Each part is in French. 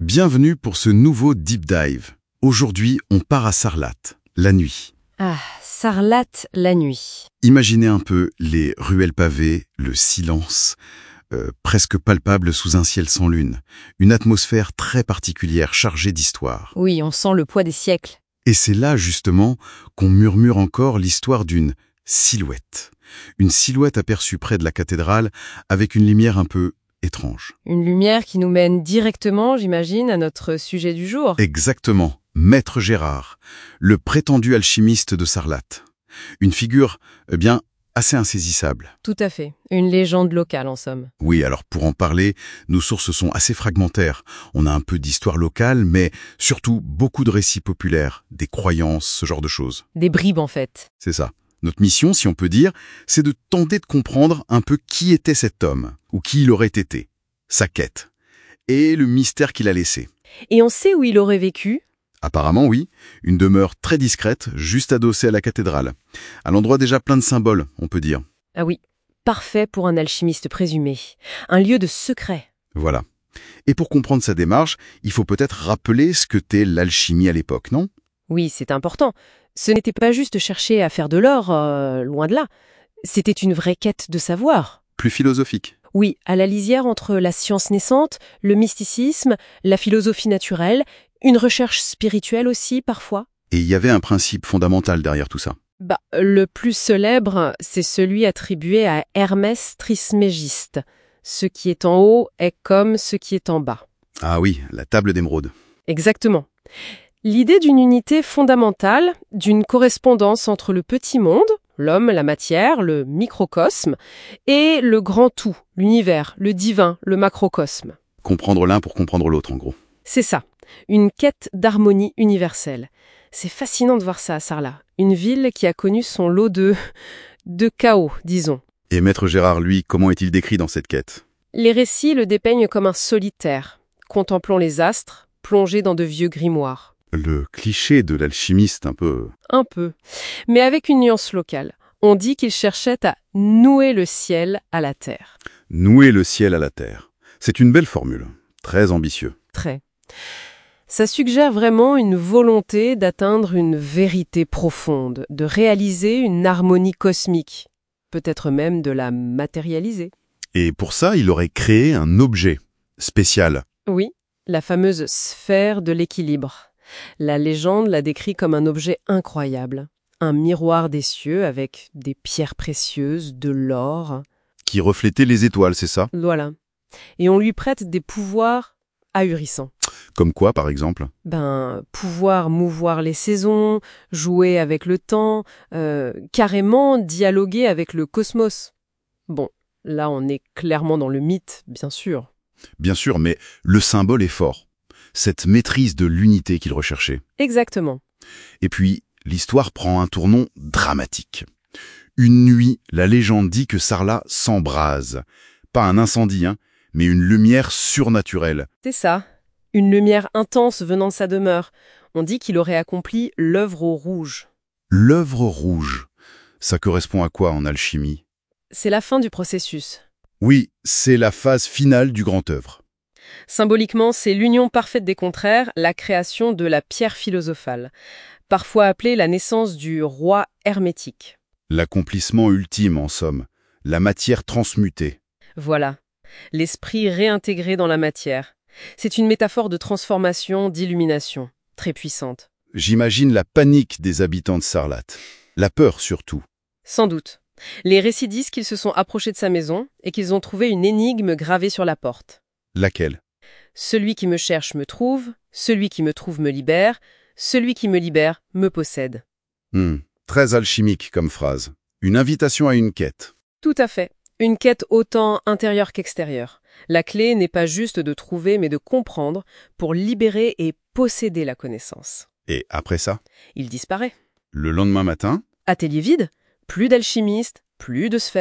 Bienvenue pour ce nouveau Deep Dive. Aujourd'hui, on part à Sarlat, la nuit. Ah, Sarlat, la nuit. Imaginez un peu les ruelles pavées, le silence, presque palpable sous un ciel sans lune. Une atmosphère très particulière, chargée d'histoire. Oui, on sent le poids des siècles. Et c'est là, justement, qu'on murmure encore l'histoire d'une silhouette. Une silhouette aperçue près de la cathédrale, avec une lumière un peu étrange. Une lumière qui nous mène directement, j'imagine, à notre sujet du jour. Exactement, Maître Gérard, le prétendu alchimiste de Sarlat. Une figure, assez insaisissable. Tout à fait. Une légende locale, en somme. Oui, alors pour en parler, nos sources sont assez fragmentaires. On a un peu d'histoire locale, mais surtout beaucoup de récits populaires, des croyances, ce genre de choses. Des bribes, en fait. C'est ça. Notre mission, si on peut dire, c'est de tenter de comprendre un peu qui était cet homme, ou qui il aurait été, sa quête, et le mystère qu'il a laissé. Et on sait où il aurait vécu? Apparemment, oui, une demeure très discrète, juste adossée à la cathédrale. À l'endroit déjà plein de symboles, on peut dire. Ah oui, parfait pour un alchimiste présumé. Un lieu de secret. Voilà. Et pour comprendre sa démarche, il faut peut-être rappeler ce que t'est l'alchimie à l'époque, non ? Oui, c'est important. Ce n'était pas juste chercher à faire de l'or, loin de là. C'était une vraie quête de savoir. Plus philosophique. Oui, à la lisière entre la science naissante, le mysticisme, la philosophie naturelle, une recherche spirituelle aussi, parfois. Et il y avait un principe fondamental derrière tout ça. Le plus célèbre, c'est celui attribué à Hermès Trismégiste. Ce qui est en haut est comme ce qui est en bas. Ah oui, la table d'émeraude. Exactement. L'idée d'une unité fondamentale, d'une correspondance entre le petit monde, l'homme, la matière, le microcosme, et le grand tout, l'univers, le divin, le macrocosme. Comprendre l'un pour comprendre l'autre, en gros. C'est ça, une quête d'harmonie universelle. C'est fascinant de voir ça à Sarlat, une ville qui a connu son lot de chaos, disons. Et Maître Gérard, lui, comment est-il décrit dans cette quête ? Les récits le dépeignent comme un solitaire, contemplant les astres, plongé dans de vieux grimoires. Le cliché de l'alchimiste un peu... Un peu, mais avec une nuance locale. On dit qu'il cherchait à nouer le ciel à la terre. Nouer le ciel à la terre. C'est une belle formule, très ambitieux. Très. Ça suggère vraiment une volonté d'atteindre une vérité profonde, de réaliser une harmonie cosmique, peut-être même de la matérialiser. Et pour ça, il aurait créé un objet spécial. Oui, la fameuse sphère de l'équilibre. La légende la décrit comme un objet incroyable, un miroir des cieux avec des pierres précieuses, de l'or. Qui reflétait les étoiles, c'est ça ? Voilà. Et on lui prête des pouvoirs ahurissants. Comme quoi, par exemple ? Pouvoir mouvoir les saisons, jouer avec le temps, carrément dialoguer avec le cosmos. Bon, là on est clairement dans le mythe, bien sûr. Bien sûr, mais le symbole est fort. Cette maîtrise de l'unité qu'il recherchait. Exactement. Et puis, l'histoire prend un tournant dramatique. Une nuit, la légende dit que Sarlat s'embrase. Pas un incendie, mais une lumière surnaturelle. C'est ça. Une lumière intense venant de sa demeure. On dit qu'il aurait accompli l'œuvre au rouge. L'œuvre rouge, ça correspond à quoi en alchimie ? C'est la fin du processus. Oui, c'est la phase finale du grand œuvre. Symboliquement, c'est l'union parfaite des contraires, la création de la pierre philosophale, parfois appelée la naissance du roi hermétique. L'accomplissement ultime, en somme. La matière transmutée. Voilà, l'esprit réintégré dans la matière. C'est une métaphore de transformation, d'illumination, très puissante. J'imagine la panique des habitants de Sarlat. La peur, surtout. Sans doute. Les récits disent qu'ils se sont approchés de sa maison et qu'ils ont trouvé une énigme gravée sur la porte. Laquelle ? Celui qui me cherche me trouve, celui qui me trouve me libère, celui qui me libère me possède. Très alchimique comme phrase. Une invitation à une quête. Tout à fait. Une quête autant intérieure qu'extérieure. La clé n'est pas juste de trouver, mais de comprendre pour libérer et posséder la connaissance. Et après ça ? Il disparaît. Le lendemain matin ? Atelier vide, plus d'alchimistes, plus de sphères,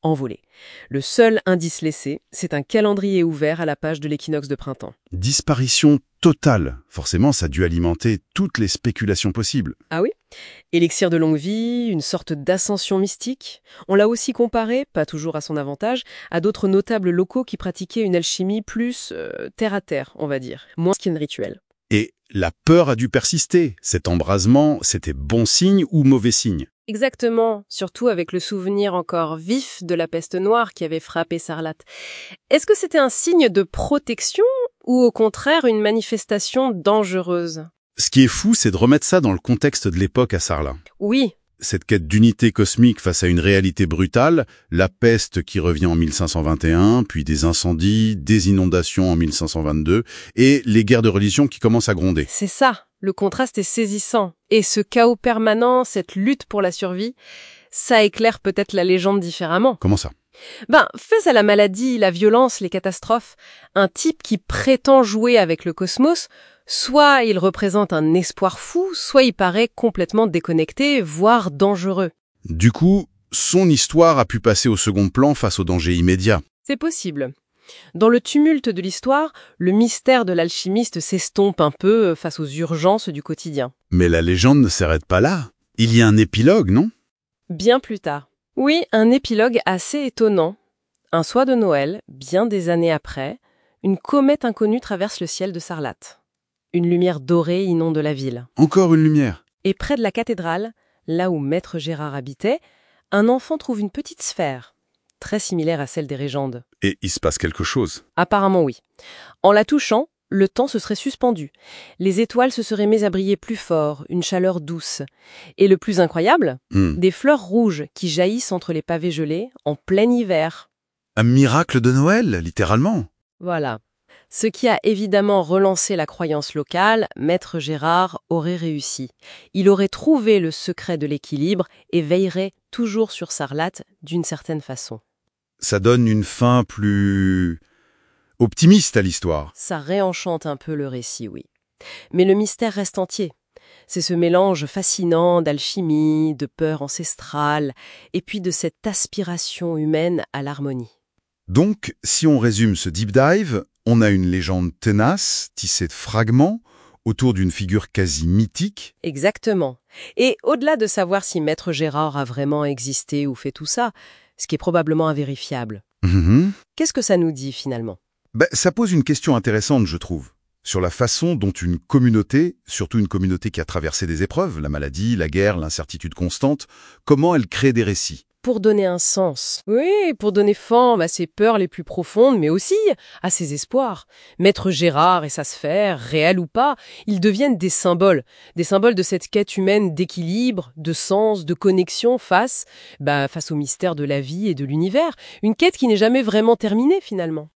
envolé. Le seul indice laissé, c'est un calendrier ouvert à la page de l'équinoxe de printemps. Disparition totale. Forcément, ça a dû alimenter toutes les spéculations possibles. Ah oui? Élixir de longue vie, une sorte d'ascension mystique. On l'a aussi comparé, pas toujours à son avantage, à d'autres notables locaux qui pratiquaient une alchimie plus terre-à-terre, on va dire, moins qu'un rituel. Et la peur a dû persister. Cet embrasement, c'était bon signe ou mauvais signe? Exactement, surtout avec le souvenir encore vif de la peste noire qui avait frappé Sarlat. Est-ce que c'était un signe de protection ou au contraire une manifestation dangereuse? Ce qui est fou, c'est de remettre ça dans le contexte de l'époque à Sarlat. Oui, Cette quête d'unité cosmique face à une réalité brutale, la peste qui revient en 1521, puis des incendies, des inondations en 1522, et les guerres de religion qui commencent à gronder. c'est ça. Le contraste est saisissant. Et ce chaos permanent, cette lutte pour la survie, ça éclaire peut-être la légende différemment. Comment ça? Face à la maladie, la violence, les catastrophes, un type qui prétend jouer avec le cosmos, soit il représente un espoir fou, soit il paraît complètement déconnecté, voire dangereux. Du coup, son histoire a pu passer au second plan face aux dangers immédiats. C'est possible. Dans le tumulte de l'histoire, le mystère de l'alchimiste s'estompe un peu face aux urgences du quotidien. Mais la légende ne s'arrête pas là. Il y a un épilogue, non? Bien plus tard. Oui, un épilogue assez étonnant. Un soir de Noël, bien des années après, une comète inconnue traverse le ciel de Sarlat. Une lumière dorée inonde la ville. Encore une lumière. Et près de la cathédrale, là où Maître Gérard habitait, un enfant trouve une petite sphère, très similaire à celle des Régendes. Et il se passe quelque chose. Apparemment oui. En la touchant, le temps se serait suspendu. Les étoiles se seraient mises à briller plus fort, une chaleur douce. Et le plus incroyable, des fleurs rouges qui jaillissent entre les pavés gelés en plein hiver. Un miracle de Noël, littéralement. Voilà. Ce qui a évidemment relancé la croyance locale, Maître Gérard aurait réussi. Il aurait trouvé le secret de l'équilibre et veillerait toujours sur Sarlat d'une certaine façon. Ça donne une fin plus optimiste à l'histoire. Ça réenchante un peu le récit, oui. Mais le mystère reste entier. C'est ce mélange fascinant d'alchimie, de peur ancestrale, et puis de cette aspiration humaine à l'harmonie. Donc, si on résume ce deep dive, on a une légende tenace, tissée de fragments, autour d'une figure quasi mythique. Exactement. Et au-delà de savoir si Maître Gérard a vraiment existé ou fait tout ça, ce qui est probablement invérifiable, qu'est-ce que ça nous dit finalement ? Ça pose une question intéressante, je trouve, sur la façon dont une communauté, surtout une communauté qui a traversé des épreuves, la maladie, la guerre, l'incertitude constante, comment elle crée des récits. Pour donner un sens. Oui, pour donner forme à ses peurs les plus profondes, mais aussi à ses espoirs. Maître Gérard et sa sphère, réels ou pas, ils deviennent des symboles de cette quête humaine d'équilibre, de sens, de connexion face au mystère de la vie et de l'univers. Une quête qui n'est jamais vraiment terminée finalement.